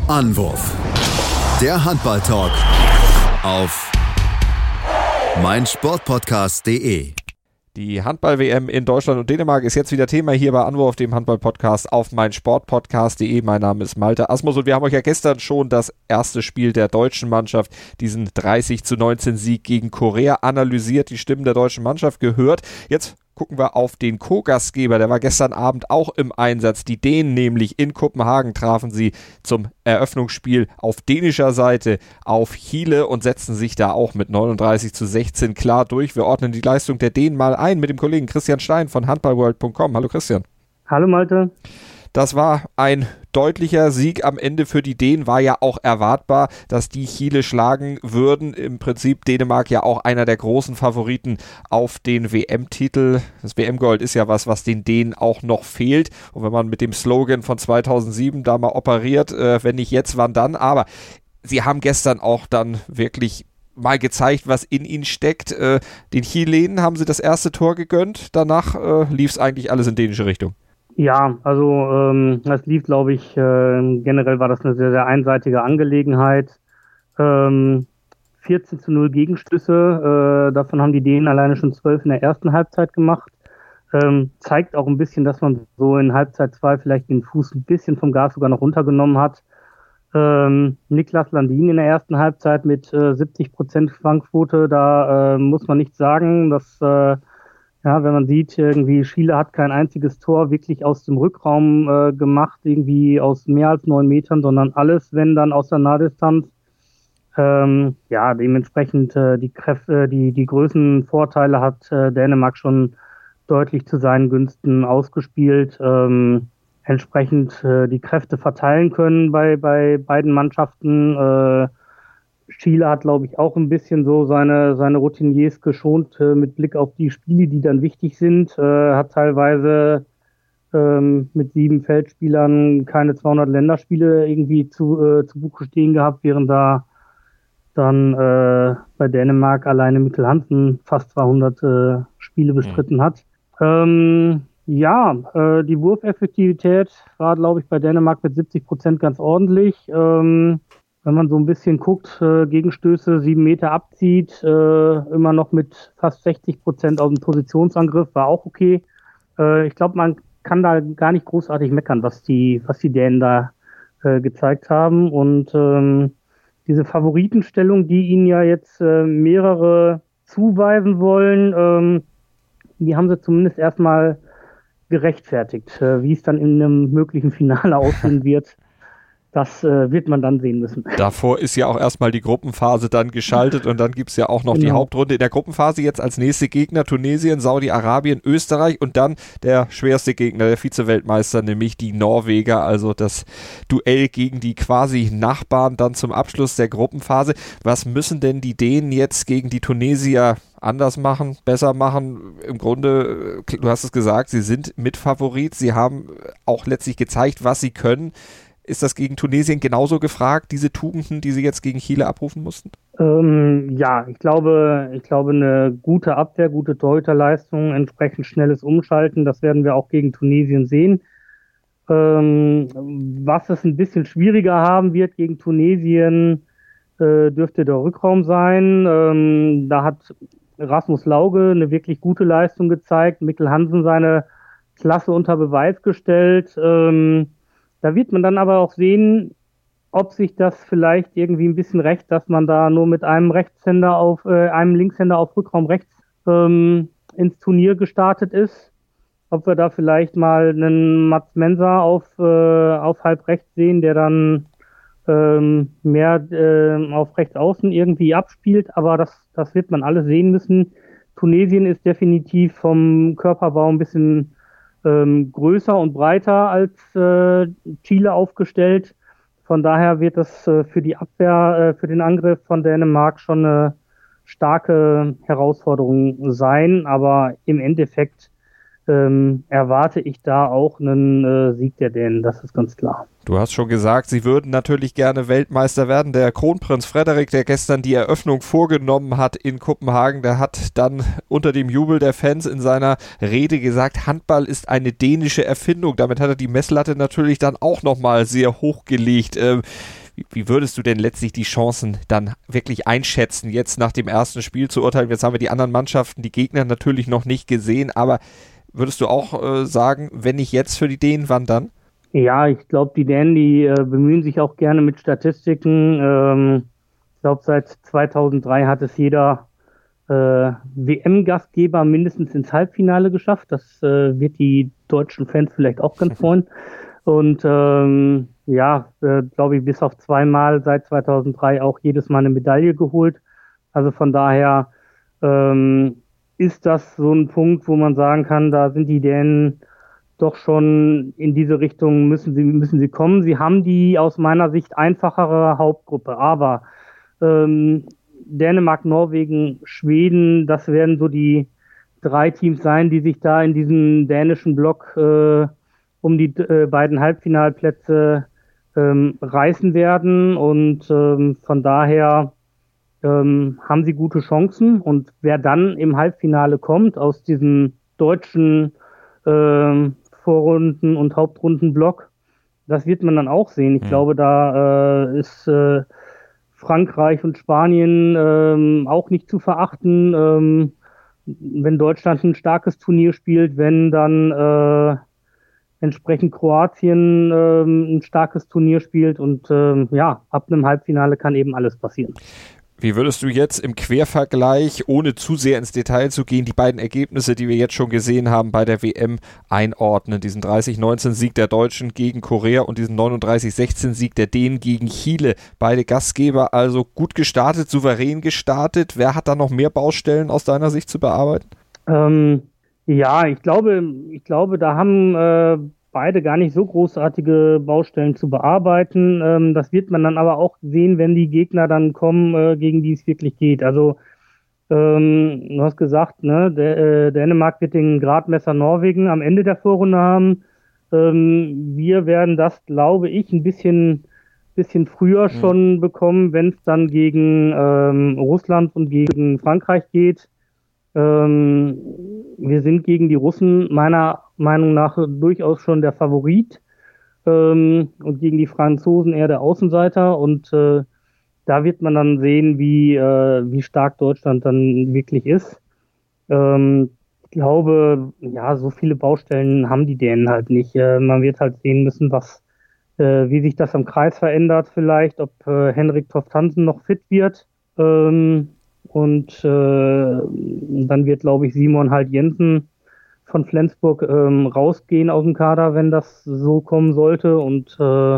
Anwurf. Der Handball-Talk auf meinsportpodcast.de. Die Handball-WM in Deutschland und Dänemark ist jetzt wieder Thema hier bei Anwurf, dem Handball-Podcast auf meinsportpodcast.de. Mein Name ist Malte Asmus und wir haben euch ja gestern schon das erste Spiel der deutschen Mannschaft, diesen 30-19 Sieg gegen Korea, analysiert, die Stimmen der deutschen Mannschaft gehört. Jetzt gucken wir auf den Co-Gastgeber, der war gestern Abend auch im Einsatz. Die Dänen nämlich in Kopenhagen trafen sie zum Eröffnungsspiel auf dänischer Seite auf Chile und setzten sich da auch mit 39-16 klar durch. Wir ordnen die Leistung der Dänen mal ein mit dem Kollegen Christian Stein von handballworld.com. Hallo Christian. Hallo Malte. Das war ein deutlicher Sieg am Ende für die Dänen, war ja auch erwartbar, dass die Chile schlagen würden. Im Prinzip Dänemark ja auch einer der großen Favoriten auf den WM-Titel. Das WM-Gold ist ja was den Dänen auch noch fehlt. Und wenn man mit dem Slogan von 2007 da mal operiert, wenn nicht jetzt, wann dann? Aber sie haben gestern auch dann wirklich mal gezeigt, was in ihnen steckt. Den Chilenen haben sie das erste Tor gegönnt. Danach lief es eigentlich alles in dänische Richtung. Ja, also das lief, glaube ich, generell war das eine sehr, sehr einseitige Angelegenheit. 14-0 Gegenstöße, davon haben die Dänen alleine schon 12 in der ersten Halbzeit gemacht. Zeigt auch ein bisschen, dass man so in Halbzeit 2 vielleicht den Fuß ein bisschen vom Gas sogar noch runtergenommen hat. Niklas Landin in der ersten Halbzeit mit 70% Fangquote, da muss man nichts sagen, dass ja, wenn man sieht, irgendwie Chile hat kein einziges Tor wirklich aus dem Rückraum gemacht, irgendwie aus mehr als 9 Metern, sondern alles, wenn dann aus der Nahdistanz. Ja, dementsprechend die Größenvorteile hat Dänemark schon deutlich zu seinen Günsten ausgespielt. Entsprechend die Kräfte verteilen können bei beiden Mannschaften. Chile hat, glaube ich, auch ein bisschen so seine Routiniers geschont mit Blick auf die Spiele, die dann wichtig sind. Hat teilweise mit 7 Feldspielern keine 200 Länderspiele irgendwie zu Buche stehen gehabt, während da dann bei Dänemark alleine Mikkel Hansen fast 200 Spiele bestritten hat. Die Wurfeffektivität war, glaube ich, bei Dänemark mit 70% ganz ordentlich. Wenn man so ein bisschen guckt, Gegenstöße 7 Meter abzieht, immer noch mit fast 60% aus dem Positionsangriff, war auch okay. Ich glaube, man kann da gar nicht großartig meckern, was die Dänen da gezeigt haben. Und diese Favoritenstellung, die ihnen ja jetzt mehrere zuweisen wollen, die haben sie zumindest erstmal gerechtfertigt. Wie es dann in einem möglichen Finale aussehen wird, das wird man dann sehen müssen. Davor ist ja auch erstmal die Gruppenphase dann geschaltet und dann gibt es ja auch noch die Hauptrunde. In der Gruppenphase jetzt als nächste Gegner Tunesien, Saudi-Arabien, Österreich und dann der schwerste Gegner, der Vize-Weltmeister, nämlich die Norweger. Also das Duell gegen die quasi Nachbarn dann zum Abschluss der Gruppenphase. Was müssen denn die Dänen jetzt gegen die Tunesier anders machen, besser machen? Im Grunde, du hast es gesagt, sie sind Mitfavorit. Sie haben auch letztlich gezeigt, was sie können. Ist das gegen Tunesien genauso gefragt, diese Tugenden, die sie jetzt gegen Chile abrufen mussten? Ja, ich glaube, eine gute Abwehr, gute Torhüterleistung, entsprechend schnelles Umschalten, das werden wir auch gegen Tunesien sehen. Was es ein bisschen schwieriger haben wird gegen Tunesien, dürfte der Rückraum sein. Da hat Rasmus Lauge eine wirklich gute Leistung gezeigt, Mikkel Hansen seine Klasse unter Beweis gestellt. Da wird man dann aber auch sehen, ob sich das vielleicht irgendwie ein bisschen rächt, dass man da nur mit einem einem Linkshänder auf Rückraum rechts ins Turnier gestartet ist. Ob wir da vielleicht mal einen Mats Mensa auf halb rechts sehen, der dann mehr auf rechts außen irgendwie abspielt. Aber das wird man alles sehen müssen. Tunesien ist definitiv vom Körperbau ein bisschen größer und breiter als Chile aufgestellt. Von daher wird das für die Abwehr, für den Angriff von Dänemark schon eine starke Herausforderung sein. Aber im Endeffekt erwarte ich da auch einen Sieg der Dänen, das ist ganz klar. Du hast schon gesagt, sie würden natürlich gerne Weltmeister werden. Der Kronprinz Frederik, der gestern die Eröffnung vorgenommen hat in Kopenhagen, der hat dann unter dem Jubel der Fans in seiner Rede gesagt, Handball ist eine dänische Erfindung. Damit hat er die Messlatte natürlich dann auch nochmal sehr hochgelegt. Wie würdest du denn letztlich die Chancen dann wirklich einschätzen, jetzt nach dem ersten Spiel zu urteilen? Jetzt haben wir die anderen Mannschaften, die Gegner natürlich noch nicht gesehen, aber würdest du auch sagen, wenn nicht jetzt für die Dänen, wann dann? Ja, ich glaube, die Dänen, die bemühen sich auch gerne mit Statistiken. Ich glaube, seit 2003 hat es jeder WM-Gastgeber mindestens ins Halbfinale geschafft. Das wird die deutschen Fans vielleicht auch ganz freuen. Und glaube ich, bis auf zweimal seit 2003 auch jedes Mal eine Medaille geholt. Also von daher ist das so ein Punkt, wo man sagen kann, da sind die Dänen doch schon in diese Richtung müssen sie kommen. Sie haben die aus meiner Sicht einfachere Hauptgruppe, aber Dänemark, Norwegen, Schweden, das werden so die 3 Teams sein, die sich da in diesem dänischen Block um die beiden Halbfinalplätze reißen werden und von daher haben sie gute Chancen und wer dann im Halbfinale kommt aus diesem deutschen Vorrunden- und Hauptrundenblock, das wird man dann auch sehen. Ich glaube, da ist Frankreich und Spanien auch nicht zu verachten. Wenn Deutschland ein starkes Turnier spielt, wenn dann entsprechend Kroatien ein starkes Turnier spielt und ab einem Halbfinale kann eben alles passieren. Wie würdest du jetzt im Quervergleich, ohne zu sehr ins Detail zu gehen, die beiden Ergebnisse, die wir jetzt schon gesehen haben bei der WM, einordnen? Diesen 30-19 Sieg der Deutschen gegen Korea und diesen 39-16 Sieg der Dänen gegen Chile. Beide Gastgeber also gut gestartet, souverän gestartet. Wer hat da noch mehr Baustellen aus deiner Sicht zu bearbeiten? Ich glaube, da haben beide gar nicht so großartige Baustellen zu bearbeiten. Das wird man dann aber auch sehen, wenn die Gegner dann kommen, gegen die es wirklich geht. Also du hast gesagt, ne, Dänemark wird den Gradmesser Norwegen am Ende der Vorrunde haben. Wir werden das, glaube ich, ein bisschen früher schon bekommen, wenn es dann gegen Russland und gegen Frankreich geht. Wir sind gegen die Russen meiner Meinung nach durchaus schon der Favorit und gegen die Franzosen eher der Außenseiter und da wird man dann sehen, wie stark Deutschland dann wirklich ist. Ich glaube, so viele Baustellen haben die Dänen halt nicht. Man wird halt sehen müssen, wie sich das am Kreis verändert vielleicht, ob Henrik Toft Hansen noch fit wird. Und dann wird, glaube ich, Simon halt Jensen von Flensburg rausgehen aus dem Kader, wenn das so kommen sollte. Und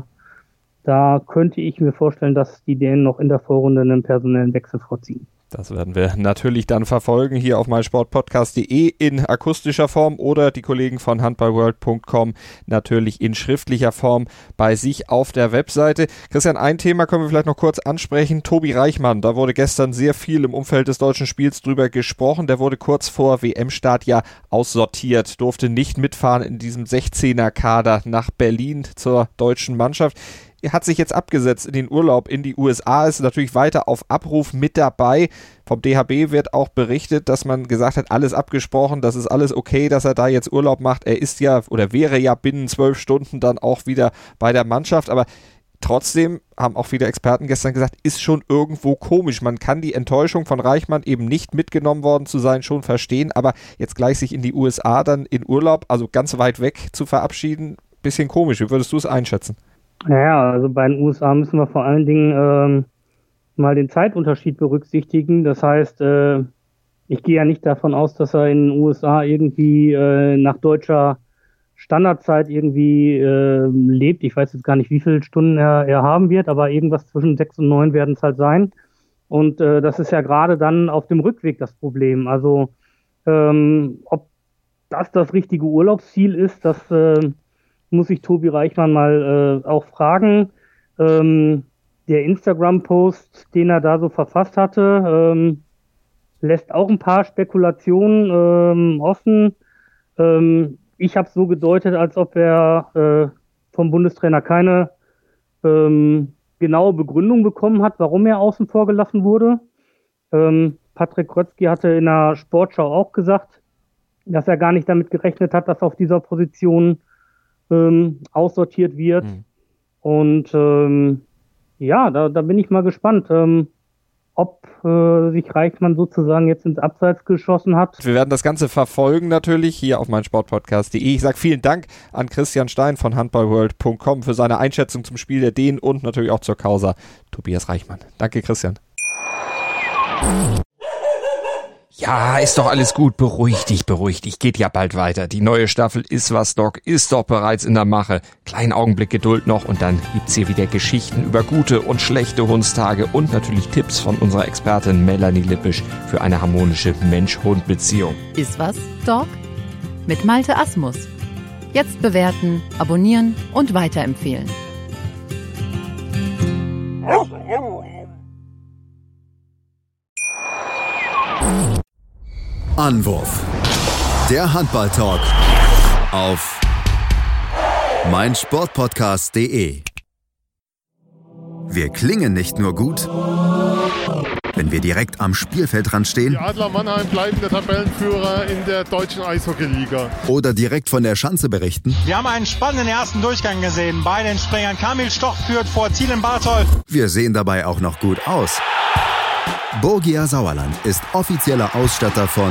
da könnte ich mir vorstellen, dass die Dänen noch in der Vorrunde einen personellen Wechsel vorziehen. Das werden wir natürlich dann verfolgen hier auf meinsportpodcast.de in akustischer Form oder die Kollegen von handballworld.com natürlich in schriftlicher Form bei sich auf der Webseite. Christian, ein Thema können wir vielleicht noch kurz ansprechen. Tobi Reichmann, da wurde gestern sehr viel im Umfeld des deutschen Spiels drüber gesprochen. Der wurde kurz vor WM-Start ja aussortiert, durfte nicht mitfahren in diesem 16er-Kader nach Berlin zur deutschen Mannschaft. Er hat sich jetzt abgesetzt in den Urlaub in die USA, ist natürlich weiter auf Abruf mit dabei. Vom DHB wird auch berichtet, dass man gesagt hat, alles abgesprochen, das ist alles okay, dass er da jetzt Urlaub macht. Er ist ja oder wäre ja binnen 12 Stunden dann auch wieder bei der Mannschaft, aber trotzdem haben auch viele Experten gestern gesagt, ist schon irgendwo komisch. Man kann die Enttäuschung von Reichmann eben nicht mitgenommen worden zu sein, schon verstehen, aber jetzt gleich sich in die USA dann in Urlaub, also ganz weit weg zu verabschieden, bisschen komisch. Wie würdest du es einschätzen? Naja, also bei den USA müssen wir vor allen Dingen mal den Zeitunterschied berücksichtigen. Das heißt, ich gehe ja nicht davon aus, dass er in den USA irgendwie nach deutscher Standardzeit irgendwie lebt. Ich weiß jetzt gar nicht, wie viele Stunden er haben wird, aber irgendwas zwischen 6 und 9 werden es halt sein. Und das ist ja gerade dann auf dem Rückweg das Problem. Also ob das richtige Urlaubsziel ist, das muss ich Tobi Reichmann mal auch fragen. Der Instagram-Post, den er da so verfasst hatte, lässt auch ein paar Spekulationen offen. Ich habe es so gedeutet, als ob er vom Bundestrainer keine genaue Begründung bekommen hat, warum er außen vor gelassen wurde. Patrick Krötzky hatte in der Sportschau auch gesagt, dass er gar nicht damit gerechnet hat, dass auf dieser Position aussortiert wird. Und da bin ich mal gespannt, ob sich Reichmann sozusagen jetzt ins Abseits geschossen hat. Wir werden das Ganze verfolgen natürlich hier auf meinsportpodcast.de. Ich sage vielen Dank an Christian Stein von handballworld.com für seine Einschätzung zum Spiel der Dänen und natürlich auch zur Causa Tobias Reichmann. Danke, Christian. Ja, ist doch alles gut. Beruhig dich. Geht ja bald weiter. Die neue Staffel Iswas Dog ist doch bereits in der Mache. Kleinen Augenblick Geduld noch und dann gibt's hier wieder Geschichten über gute und schlechte Hundstage und natürlich Tipps von unserer Expertin Melanie Lippisch für eine harmonische Mensch-Hund-Beziehung. Iswas Dog? Mit Malte Asmus. Jetzt bewerten, abonnieren und weiterempfehlen. Anwurf. Der Handball-Talk auf meinsportpodcast.de. Wir klingen nicht nur gut, wenn wir direkt am Spielfeldrand stehen. Die Adler Mannheim bleiben der Tabellenführer in der deutschen Eishockey-Liga. Oder direkt von der Schanze berichten. Wir haben einen spannenden ersten Durchgang gesehen. Bei den Springern Kamil Stoch führt vor Thielen Barthold. Wir sehen dabei auch noch gut aus. Borgia Sauerland ist offizieller Ausstatter von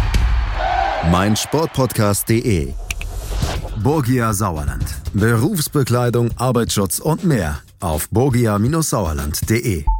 meinsportpodcast.de. Borgia Sauerland. Berufsbekleidung, Arbeitsschutz und mehr auf borgia-sauerland.de.